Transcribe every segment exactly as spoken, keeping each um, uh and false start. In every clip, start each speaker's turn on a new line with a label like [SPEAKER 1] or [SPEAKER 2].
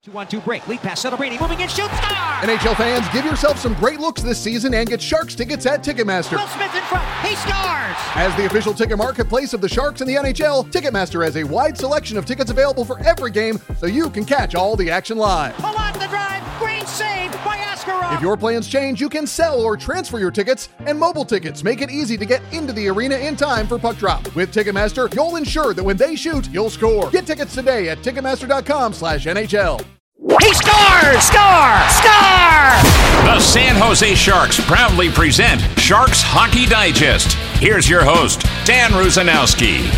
[SPEAKER 1] two one two break. Lead pass. Celebrini moving in. Shoots. Star!
[SPEAKER 2] N H L fans, give yourself some great looks this season and get Sharks tickets at Ticketmaster.
[SPEAKER 1] Will Smith in front. He scores!
[SPEAKER 2] As the official ticket marketplace of the Sharks and the N H L, Ticketmaster has a wide selection of tickets available for every game, so you can catch all the action live.
[SPEAKER 1] Along the drive. Green saved by Askarov.
[SPEAKER 2] If your plans change, you can sell or transfer your tickets, and mobile tickets make it easy to get into the arena in time for puck drop. With Ticketmaster, you'll ensure that when they shoot, you'll score. Get tickets today at Ticketmaster.com slash NHL.
[SPEAKER 1] He scores! Score! Score!
[SPEAKER 3] The San Jose Sharks proudly present Sharks Hockey Digest. Here's your host, Dan Rusanowski.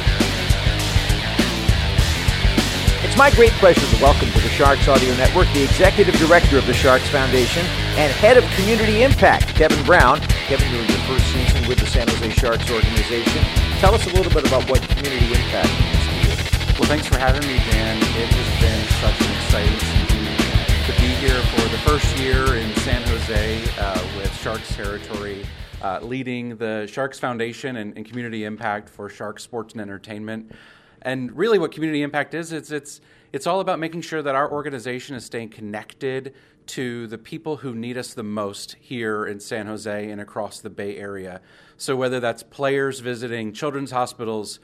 [SPEAKER 4] It's my great pleasure to welcome to the Sharks Audio Network the Executive Director of the Sharks Foundation and Head of Community Impact, Kevin Brown. Kevin, you're in your first season with the San Jose Sharks organization. Tell us a little bit about what Community Impact means to you.
[SPEAKER 5] Well, thanks for having me, Dan. It has been such an exciting season to be here for the first year in San Jose uh, with Sharks territory, uh, leading the Sharks Foundation and, and Community Impact for Sharks Sports and Entertainment. And really what Community Impact is, it's it's it's all about making sure that our organization is staying connected to the people who need us the most here in San Jose and across the Bay Area. So whether that's players visiting children's hospitals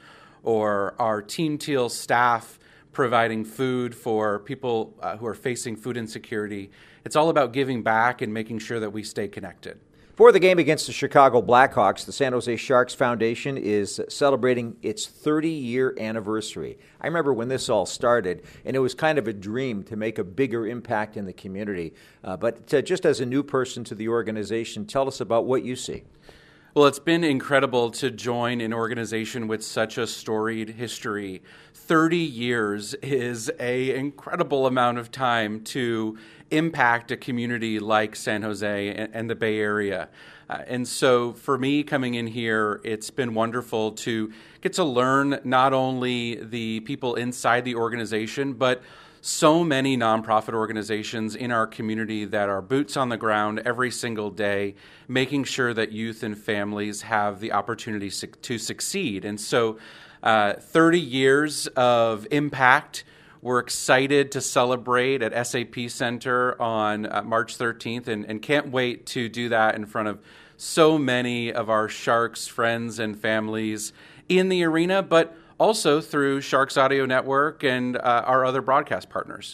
[SPEAKER 5] or our Team Teal staff providing food for people uh, who are facing food insecurity, it's all about giving back and making sure that we stay connected.
[SPEAKER 4] For the game against the Chicago Blackhawks, the San Jose Sharks Foundation is celebrating its thirty-year anniversary. I remember when this all started, and it was kind of a dream to make a bigger impact in the community. Uh, but uh, just as a new person to the organization, tell us about what you see.
[SPEAKER 5] Well, it's been incredible to join an organization with such a storied history. thirty years is an incredible amount of time to impact a community like San Jose and, and the Bay Area. Uh, and so for me coming in here, it's been wonderful to get to learn not only the people inside the organization, but so many nonprofit organizations in our community that are boots on the ground every single day, making sure that youth and families have the opportunity to succeed. And so uh, thirty years of impact. We're excited to celebrate at S A P Center on uh, March thirteenth and, and can't wait to do that in front of so many of our Sharks friends and families in the arena, but also through Sharks Audio Network and uh, our other broadcast partners.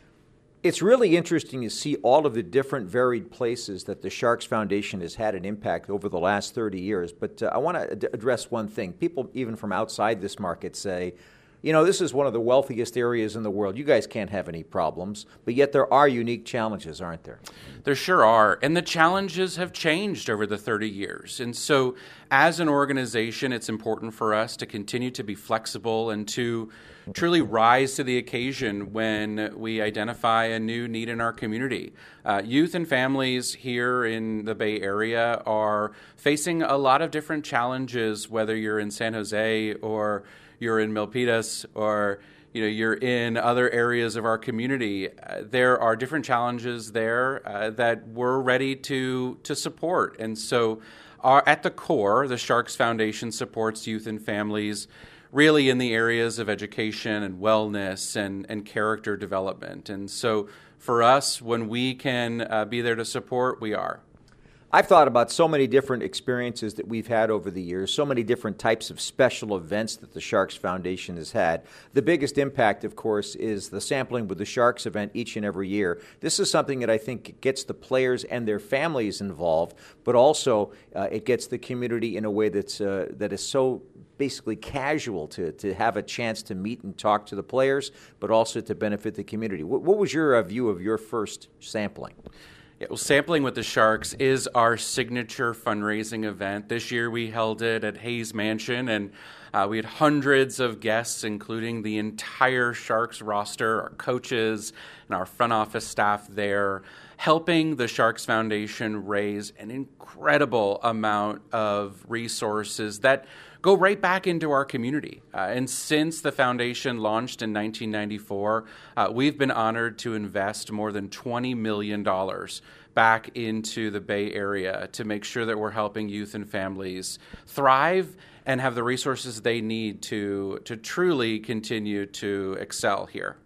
[SPEAKER 4] It's really interesting to see all of the different varied places that the Sharks Foundation has had an impact over the last thirty years. But uh, I want to ad- address one thing. People, even from outside this market, say, you know, this is one of the wealthiest areas in the world. You guys can't have any problems, but yet there are unique challenges, aren't there?
[SPEAKER 5] There sure are, and the challenges have changed over the thirty years. And so as an organization, it's important for us to continue to be flexible and to truly rise to the occasion when we identify a new need in our community. Uh, youth and families here in the Bay Area are facing a lot of different challenges, whether you're in San Jose or you're in Milpitas, or you know you're in other areas of our community. Uh, there are different challenges there uh, that we're ready to to support. And so our, at the core, the Sharks Foundation supports youth and families really in the areas of education and wellness and, and character development. And so for us, when we can uh, be there to support, we are.
[SPEAKER 4] I've thought about so many different experiences that we've had over the years, so many different types of special events that the Sharks Foundation has had. The biggest impact, of course, is the Sampling with the Sharks event each and every year. This is something that I think gets the players and their families involved, but also uh, it gets the community in a way that's uh, that is so basically casual to, to have a chance to meet and talk to the players, but also to benefit the community. What, what was your uh, view of your first sampling?
[SPEAKER 5] Yeah, well, Sampling with the Sharks is our signature fundraising event. This year we held it at Hayes Mansion, and uh, we had hundreds of guests, including the entire Sharks roster, our coaches, and our front office staff there, helping the Sharks Foundation raise an incredible amount of resources that go right back into our community. Uh, and since the foundation launched in nineteen ninety-four, uh, we've been honored to invest more than twenty million dollars back into the Bay Area to make sure that we're helping youth and families thrive and have the resources they need to, to truly continue to excel here.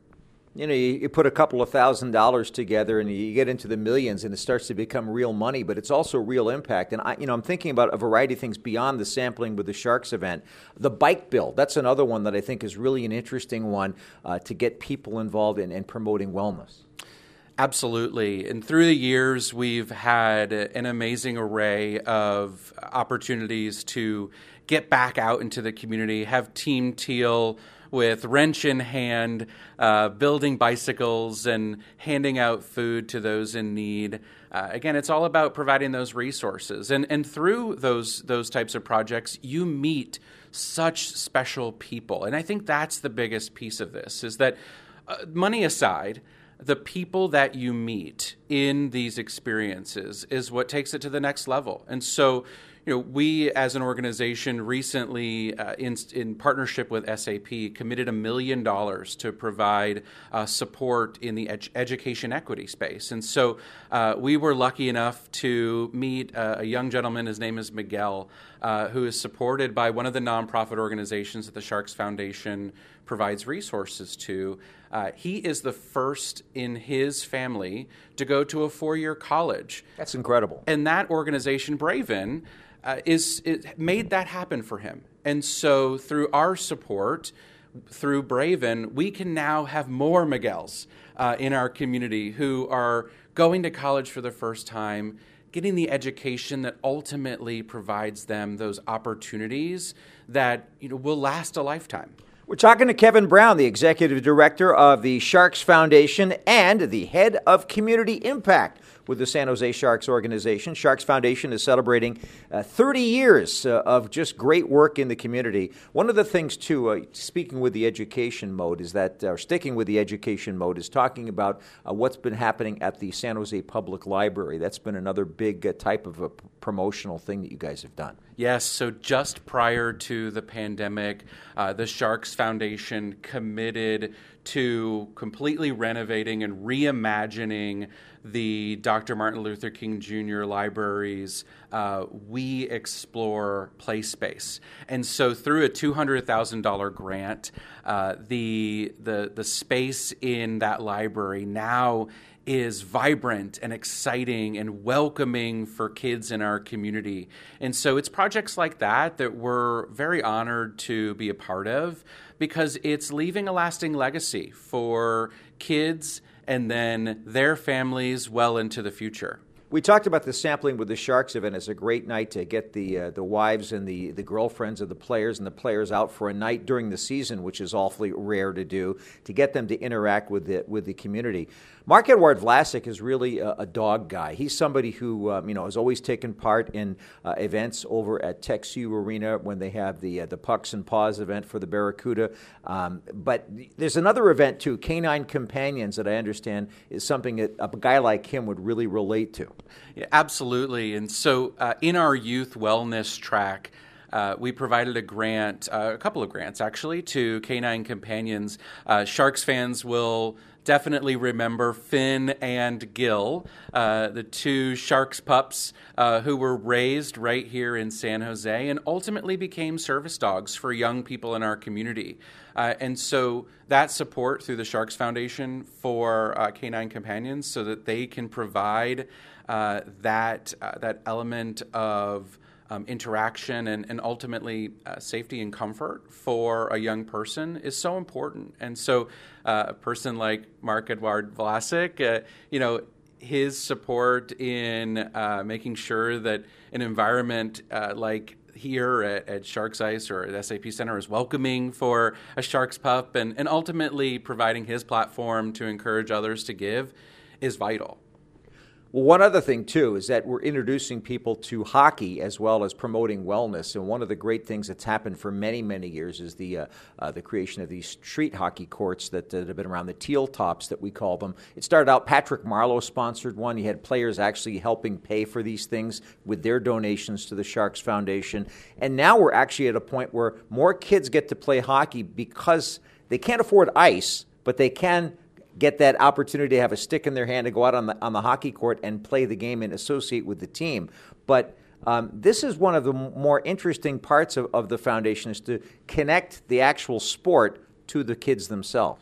[SPEAKER 4] You know, you, you put a couple of thousand dollars together and you get into the millions and it starts to become real money, but it's also real impact. And I, you know, I'm thinking about a variety of things beyond the Sampling with the Sharks event. The bike bill, that's another one that I think is really an interesting one uh, to get people involved in, in promoting wellness.
[SPEAKER 5] Absolutely. And through the years, we've had an amazing array of opportunities to get back out into the community, have Team Teal with wrench in hand, uh, building bicycles and handing out food to those in need. Uh, again, it's all about providing those resources. And and through those those types of projects, you meet such special people. And I think that's the biggest piece of this, is that uh, money aside, the people that you meet in these experiences is what takes it to the next level. And so, you know, we as an organization recently, uh, in, in partnership with S A P, committed a million dollars to provide uh, support in the ed- education equity space. And so uh, we were lucky enough to meet uh, a young gentleman, his name is Miguel, uh, who is supported by one of the nonprofit organizations that the Sharks Foundation provides resources to. Uh, he is the first in his family to go to a four-year college.
[SPEAKER 4] That's incredible.
[SPEAKER 5] And that organization, Braven, uh, is it made that happen for him. And so through our support, through Braven, we can now have more Miguels uh, in our community who are going to college for the first time, getting the education that ultimately provides them those opportunities that, you know, will last a lifetime.
[SPEAKER 4] We're talking to Kevin Brown, the executive director of the Sharks Foundation and the head of community impact with the San Jose Sharks organization. Sharks Foundation is celebrating uh, thirty years uh, of just great work in the community. One of the things, too, uh, speaking with the education mode, is that, or sticking with the education mode, is talking about uh, what's been happening at the San Jose Public Library. That's been another big uh, type of a p- promotional thing that you guys have done.
[SPEAKER 5] Yes, so just prior to the pandemic, uh, the Sharks Foundation committed to completely renovating and reimagining the Doctor Martin Luther King Junior Library's uh, We Explore play space. And so through a two hundred thousand dollars grant, uh, the, the, the space in that library now is vibrant and exciting and welcoming for kids in our community. And so it's projects like that that we're very honored to be a part of, because it's leaving a lasting legacy for kids and then their families well into the future.
[SPEAKER 4] We talked about the Sampling with the Sharks event as a great night to get the uh, the wives and the, the girlfriends of the players and the players out for a night during the season, which is awfully rare to do, to get them to interact with the, with the community. Marc-Edouard Vlasic is really a, a dog guy. He's somebody who um, you know has always taken part in uh, events over at TechSoup Arena when they have the uh, the Pucks and Paws event for the Barracuda. Um, but there's another event too, Canine Companions, that I understand is something that a guy like him would really relate to.
[SPEAKER 5] Yeah, absolutely. And so uh, in our youth wellness track, Uh, we provided a grant, uh, a couple of grants actually, to Canine Companions. Uh, Sharks fans will definitely remember Finn and Gil, uh, the two Sharks pups uh, who were raised right here in San Jose and ultimately became service dogs for young people in our community. Uh, and so that support through the Sharks Foundation for uh, Canine Companions, so that they can provide uh, that uh, that element of Um, interaction and, and ultimately uh, safety and comfort for a young person is so important. And so uh, a person like Marc-Edouard Vlasic, uh, you know, his support in uh, making sure that an environment uh, like here at, at Sharks Ice or at S A P Center is welcoming for a Sharks pup, and, and ultimately providing his platform to encourage others to give is vital.
[SPEAKER 4] Well, one other thing, too, is that we're introducing people to hockey as well as promoting wellness. And one of the great things that's happened for many, many years is the uh, uh, the creation of these street hockey courts that, uh, that have been around, the teal tops that we call them. It started out, Patrick Marleau sponsored one. You had players actually helping pay for these things with their donations to the Sharks Foundation. And now we're actually at a point where more kids get to play hockey because they can't afford ice, but they can get that opportunity to have a stick in their hand to go out on the on the hockey court and play the game and associate with the team. But um, this is one of the more interesting parts of, of the foundation, is to connect the actual sport to the kids themselves.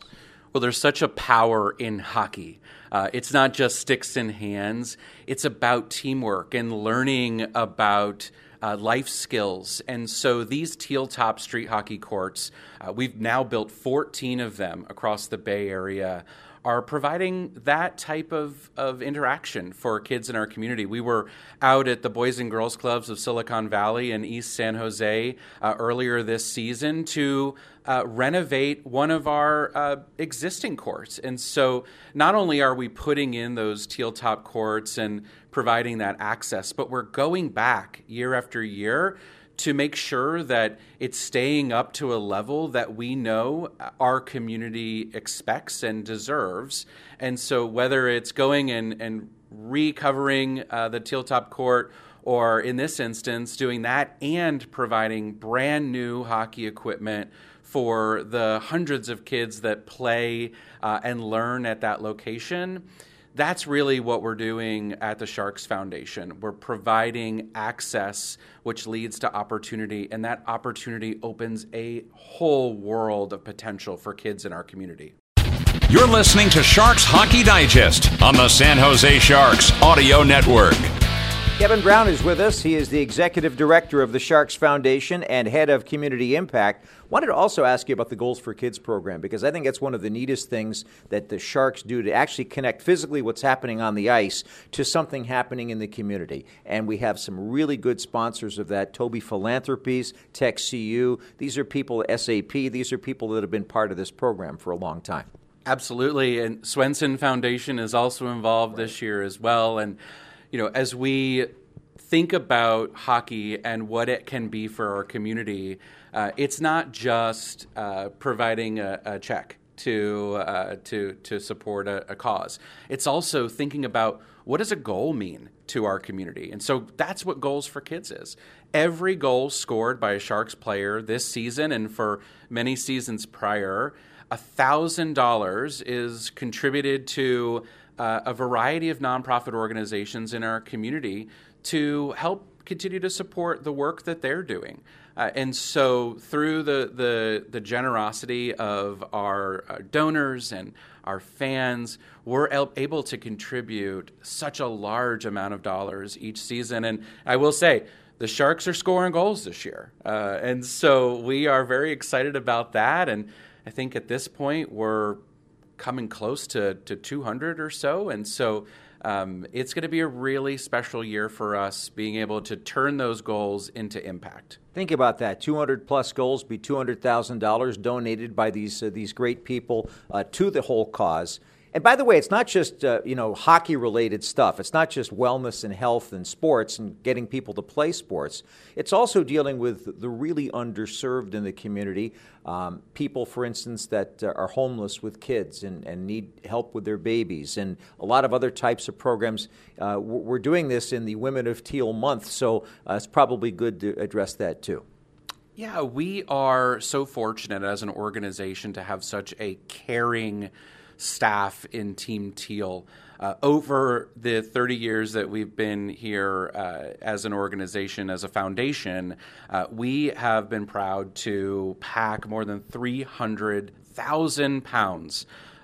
[SPEAKER 5] Well, there's such a power in hockey. Uh, it's not just sticks in hands. It's about teamwork and learning about uh, life skills. And so these teal top street hockey courts, uh, we've now built fourteen of them across the Bay Area, are providing that type of, of interaction for kids in our community. We were out at the Boys and Girls Clubs of Silicon Valley and East San Jose uh, earlier this season to uh, renovate one of our uh, existing courts. And so not only are we putting in those teal top courts and providing that access, but we're going back year after year to make sure that it's staying up to a level that we know our community expects and deserves. And so whether it's going and, and recovering uh, the teal top court, or in this instance, doing that and providing brand new hockey equipment for the hundreds of kids that play uh, and learn at that location, that's really what we're doing at the Sharks Foundation. We're providing access, which leads to opportunity, and that opportunity opens a whole world of potential for kids in our community.
[SPEAKER 3] You're listening to Sharks Hockey Digest on the San Jose Sharks Audio Network.
[SPEAKER 4] Kevin Brown is with us. He is the executive director of the Sharks Foundation and head of community impact. Wanted to also ask you about the Goals for Kids program, because I think that's one of the neatest things that the Sharks do to actually connect physically what's happening on the ice to something happening in the community. And we have some really good sponsors of that. Toby Philanthropies, Tech C U. These are people, S A P. These are people that have been part of this program for a long time.
[SPEAKER 5] Absolutely. And Swenson Foundation is also involved right. this year as well. And you know, as we think about hockey and what it can be for our community, uh, it's not just uh, providing a, a check to uh, to to support a, a cause. It's also thinking about what does a goal mean to our community, and so that's what Goals for Kids is. Every goal scored by a Sharks player this season and for many seasons prior, one thousand dollars is contributed to Uh, a variety of nonprofit organizations in our community to help continue to support the work that they're doing. Uh, and so through the, the, the generosity of our, our donors and our fans, we're el- able to contribute such a large amount of dollars each season. And I will say, the Sharks are scoring goals this year. Uh, and so we are very excited about that. And I think at this point, we're coming close to, to two hundred or so. And so um, it's going to be a really special year for us being able to turn those goals into impact.
[SPEAKER 4] Think about that. two hundred plus goals, be two hundred thousand dollars donated by these uh, these great people uh, to the whole cause. And by the way, it's not just uh, you know hockey-related stuff. It's not just wellness and health and sports and getting people to play sports. It's also dealing with the really underserved in the community. Um, people, for instance, that uh, are homeless with kids and, and need help with their babies, and a lot of other types of programs. Uh, we're doing this in the Women of Teal Month, so uh, it's probably good to address that too.
[SPEAKER 5] Yeah, we are so fortunate as an organization to have such a caring staff in Team Teal. Uh, over the thirty years that we've been here uh, as an organization, as a foundation, uh, we have been proud to pack more than three hundred thousand pounds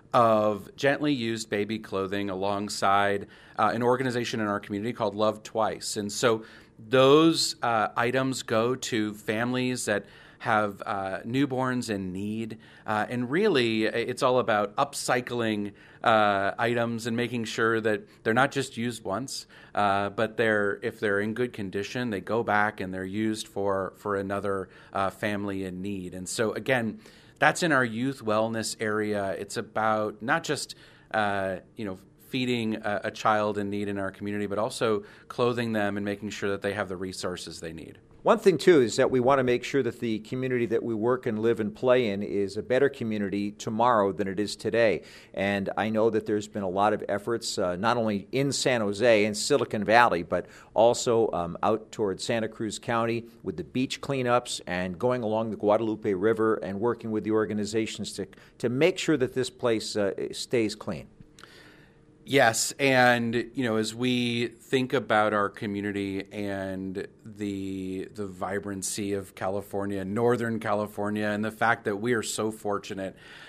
[SPEAKER 5] of gently used baby clothing alongside uh, an organization in our community called Love Twice. And so those uh, items go to families that have uh, newborns in need. Uh, and really, it's all about upcycling uh, items and making sure that they're not just used once, uh, but they're if they're in good condition, they go back and they're used for, for another uh, family in need. And so, again, that's in our youth wellness area. It's about not just, uh, you know, feeding a, a child in need in our community, but also clothing them and making sure that they have the resources they need.
[SPEAKER 4] One thing, too, is that we want to make sure that the community that we work and live and play in is a better community tomorrow than it is today. And I know that there's been a lot of efforts, uh, not only in San Jose and Silicon Valley, but also um, out towards Santa Cruz County with the beach cleanups and going along the Guadalupe River and working with the organizations to, to make sure that this place uh, stays clean.
[SPEAKER 5] Yes, and you know, as we think about our community and the the vibrancy of California, Northern California, and the fact that we are so fortunate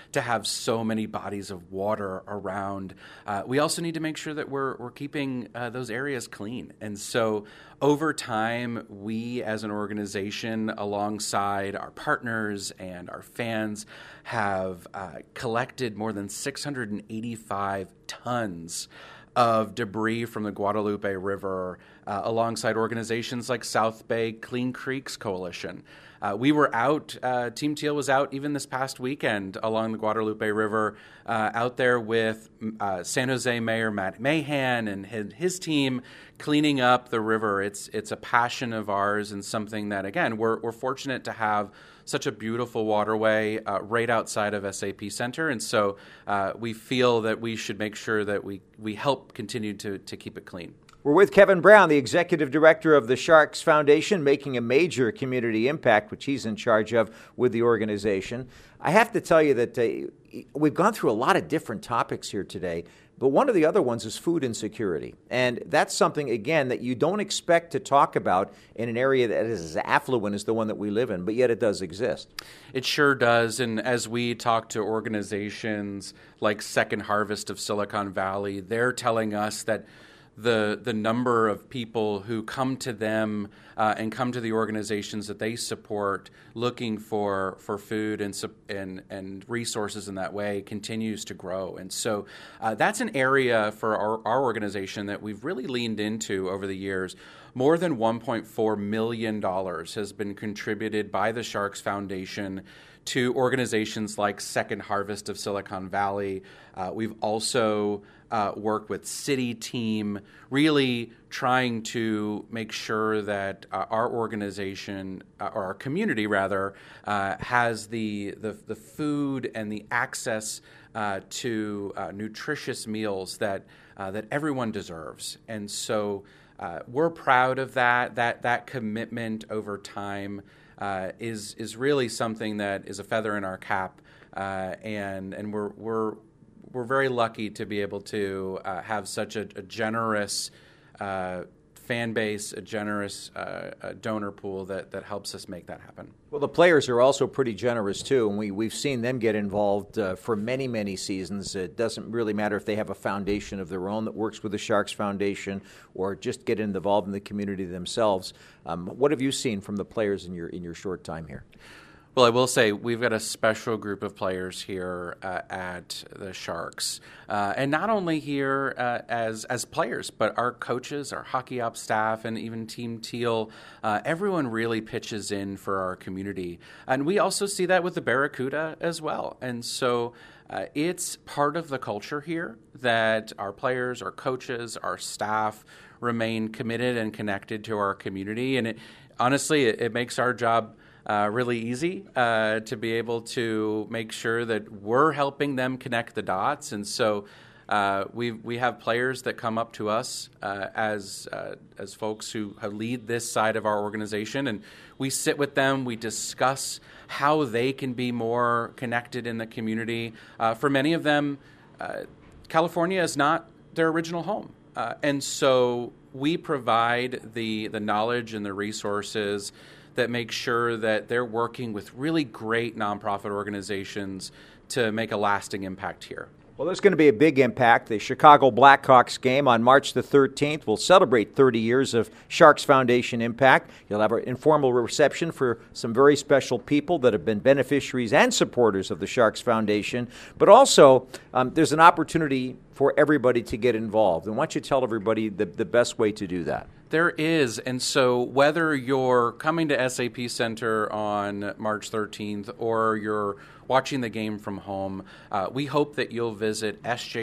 [SPEAKER 5] to have so many bodies of water around. Uh, we also need to make sure that we're we're keeping uh, those areas clean. And so over time, we as an organization, alongside our partners and our fans, have uh, collected more than six hundred eighty-five tons of debris from the Guadalupe River, uh, alongside organizations like South Bay Clean Creeks Coalition. Uh, we were out, uh, Team Teal was out even this past weekend along the Guadalupe River, uh, out there with uh, San Jose Mayor Matt Mahan and his, his team cleaning up the river. It's it's a passion of ours and something that, again, we're, we're fortunate to have such a beautiful waterway uh, right outside of S A P Center. And so uh, we feel that we should make sure that we, we help continue to, to keep it clean.
[SPEAKER 4] We're with Kevin Brown, the executive director of the Sharks Foundation, making a major community impact, which he's in charge of with the organization. I have to tell you that uh, we've gone through a lot of different topics here today, but one of the other ones is food insecurity. And that's something, again, that you don't expect to talk about in an area that is as affluent as the one that we live in, but yet it does exist.
[SPEAKER 5] It sure does. And as we talk to organizations like Second Harvest of Silicon Valley, they're telling us that the the number of people who come to them uh, and come to the organizations that they support looking for for food and and and resources in that way continues to grow. And so uh, that's an area for our, our organization that we've really leaned into over the years. More than one point four million dollars has been contributed by the Sharks Foundation to organizations like Second Harvest of Silicon Valley. Uh, we've also uh, worked with City Team, really trying to make sure that uh, our organization, uh, or our community rather, uh, has the, the the food and the access uh, to uh, nutritious meals that uh, that everyone deserves. And so uh, we're proud of that, that that commitment over time. Uh, is is really something that is a feather in our cap, uh, and and we're we're we're very lucky to be able to uh, have such a, a generous uh, fan base, a generous uh, a donor pool that that helps us make that happen.
[SPEAKER 4] Well, the players are also pretty generous too, and we we've seen them get involved uh, for many many seasons. It doesn't really matter if they have a foundation of their own that works with the Sharks Foundation, or just get involved in the community themselves. Um, what have you seen from the players in your in your short time here?
[SPEAKER 5] Well, I will say we've got a special group of players here uh, at the Sharks, uh, and not only here uh, as as players, but our coaches, our hockey ops staff, and even Team Teal. Uh, everyone really pitches in for our community, and we also see that with the Barracuda as well. And so uh, it's part of the culture here that our players, our coaches, our staff remain committed and connected to our community, and it, honestly, it, it makes our job Uh, really easy uh, to be able to make sure that we're helping them connect the dots. And so uh, we we have players that come up to us uh, as uh, as folks who lead this side of our organization, and we sit with them, we discuss how they can be more connected in the community. Uh, for many of them, uh, California is not their original home. Uh, and so we provide the the knowledge and the resources that make sure that they're working with really great nonprofit organizations to make a lasting impact here.
[SPEAKER 4] Well, there's going to be a big impact. The Chicago Blackhawks game on March the thirteenth will celebrate thirty years of Sharks Foundation impact. You'll have an informal reception for some very special people that have been beneficiaries and supporters of the Sharks Foundation. But also, um, there's an opportunity for everybody to get involved. And why don't you tell everybody the, the best way to do that?
[SPEAKER 5] There is. And so whether you're coming to S A P Center on March thirteenth or you're watching the game from home, uh, we hope that you'll visit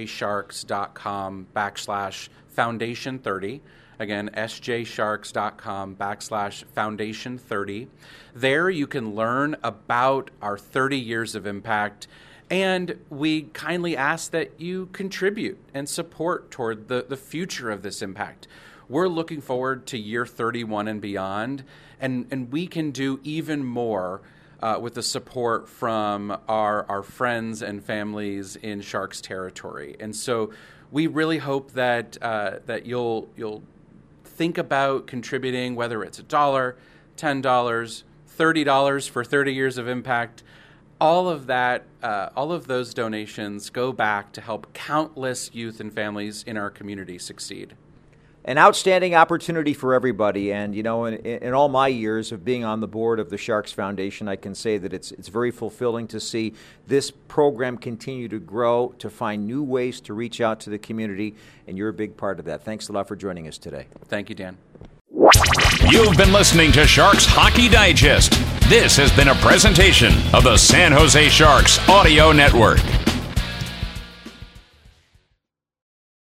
[SPEAKER 5] sjsharks.com backslash foundation 30. Again, sjsharks.com backslash foundation 30. There you can learn about our thirty years of impact, and we kindly ask that you contribute and support toward the, the future of this impact. We're looking forward to year thirty-one and beyond, and, and we can do even more uh, with the support from our, our friends and families in Sharks territory. And so we really hope that uh, that you'll you'll think about contributing, whether it's a dollar, ten dollars, thirty dollars for thirty years of impact. all of that, uh, all of those donations go back to help countless youth and families in our community succeed.
[SPEAKER 4] An outstanding opportunity for everybody, and you know, in, in all my years of being on the board of the Sharks Foundation, I can say that it's it's very fulfilling to see this program continue to grow, to find new ways to reach out to the community, and you're a big part of that. Thanks a lot for joining us today.
[SPEAKER 5] Thank you, Dan.
[SPEAKER 3] You've been listening to Sharks Hockey Digest. This has been a presentation of the San Jose Sharks Audio Network.